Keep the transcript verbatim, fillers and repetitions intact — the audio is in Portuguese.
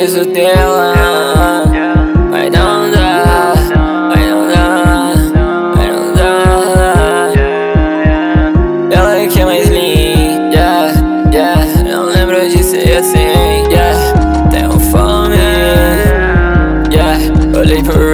preciso dela. Mas não dá, mas não dá, mas não dá. Ela é que é mais linda, yeah. Não lembro de ser assim, yeah. Tenho fome, yeah. Olhei por